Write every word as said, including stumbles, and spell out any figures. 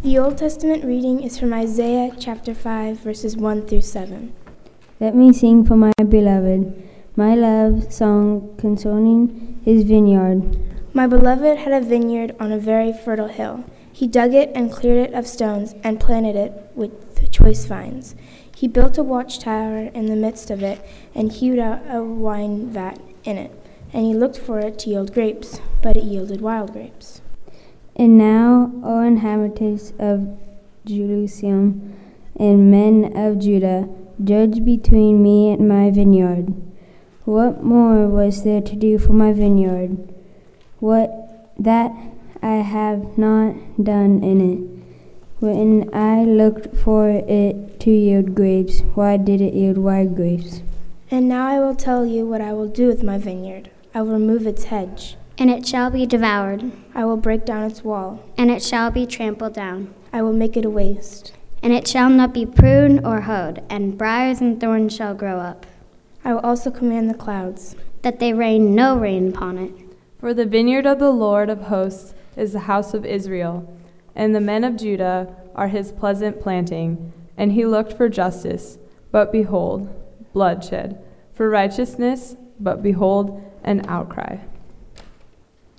The Old Testament reading is from Isaiah chapter five, verses one through seven. Let me sing for my beloved, my love song concerning his vineyard. My beloved had a vineyard on a very fertile hill. He dug it and cleared it of stones and planted it with choice vines. He built a watchtower in the midst of it and hewed out a wine vat in it. And he looked for it to yield grapes, but it yielded wild grapes. And now, O inhabitants of Jerusalem and men of Judah, judge between me and my vineyard. What more was there to do for my vineyard? What that I have not done in it. When I looked for it to yield grapes, why did it yield wild grapes? And now I will tell you what I will do with my vineyard. I will remove its hedge, and it shall be devoured. I will break down its wall, and it shall be trampled down. I will make it a waste, and it shall not be pruned or hoed, and briars and thorns shall grow up. I will also command the clouds, that they rain no rain upon it. For the vineyard of the Lord of hosts is the house of Israel, and the men of Judah are his pleasant planting. And he looked for justice, but behold, bloodshed, for righteousness, but behold, an outcry.